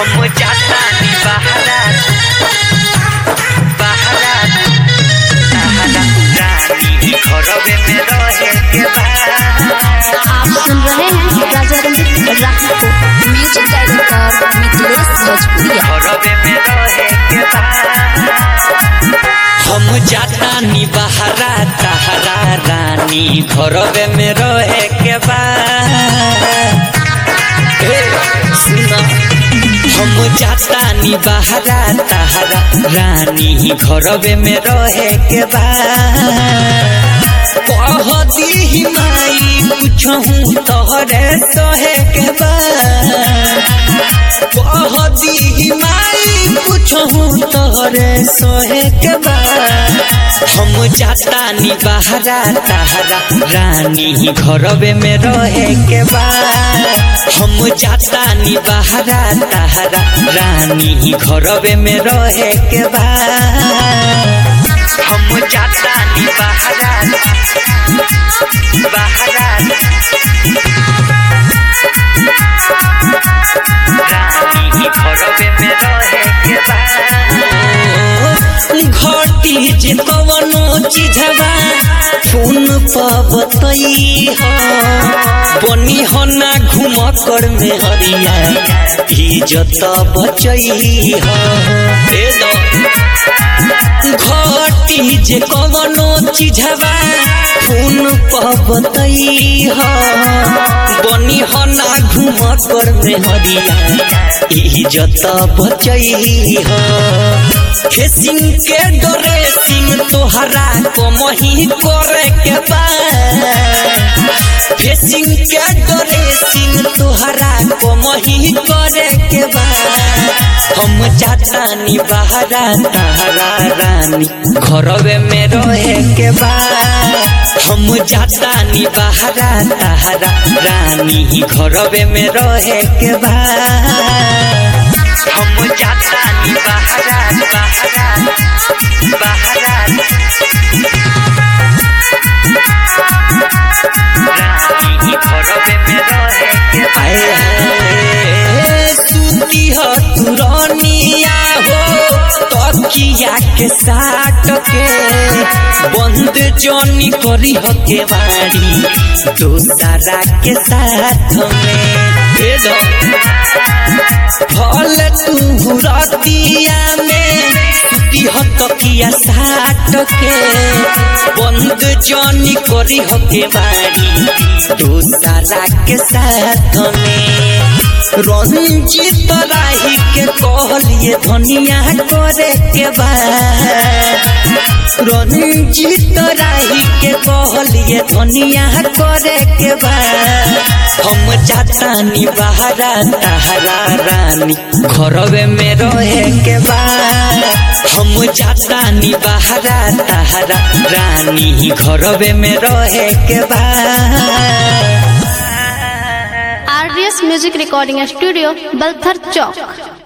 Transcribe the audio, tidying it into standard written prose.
हम जाता नी बहरात रानी घरवे में रहे के बाद। आप सुन रहे हैं राजा रंजीत राही को, म्यूजिक डायरेक्टर मिथिलेश भोजपुरिया। घरवे में रहे के बाद हम जाता नी बहरा तहरा रानी घरवे में रहे के बाद। सुना हम जाता नी बहरा तहरा रानी घरवे में रहे के बाद। कह दी माई कुछहूँ तोहरे सहे के बाद। कह दी माई कुछहूँ तोहरे सहे के बाद। हम जाता नी बहरा तहरा रानी घरवे में रहे के बाद। हम जाता नी बहरा तहरा रानी घरवे में रहे के बाद। हम जाता नी बहरा रानी घरवे में रहे के बाद। घटी जे कवनो चीजवा फोन पर बतई हो बनी हो ना घूम कर में हरिया इज्जत बचई हो। घटी जे कवनो चीजवा फोन पर बतई हो बनी हो ना घूम कर में हरिया इज्जत बचई हो। फेसिंग के डरे सिंह तोहरा को मही करे के बाद। फेसिंग के डरे सिंह तोहरा को मही करे के बाद। हम जाता नी बहरा तहरा रानी घरवे में रहे के बाद। हम जाता नी बहरा तहरा रानी घरवे में रहे के बाद। हम जाता नी बहरा रानी घरवे में रहे के बाद। सूती हो तुरनिया हो तकिया के साट के बंद जोनी करी हो के बाड़ी दूसरा के साथ में। फल तू रतिया में सूती हो तकिया साट के बंद जोनी करी हो के बाड़ी दूसरा के साथ में। रंजीत राही के कहलिए धनिया करे के बाद। रंजीत राही के कहलिए धनिया करे के बाद। हम जाता नी बहरा तहरा रानी घरवे में रहे के बाद। हम जाता नी बहरा तहरा रानी घरवे में रहे के बाद। RDS music recording studio Balthar चौक।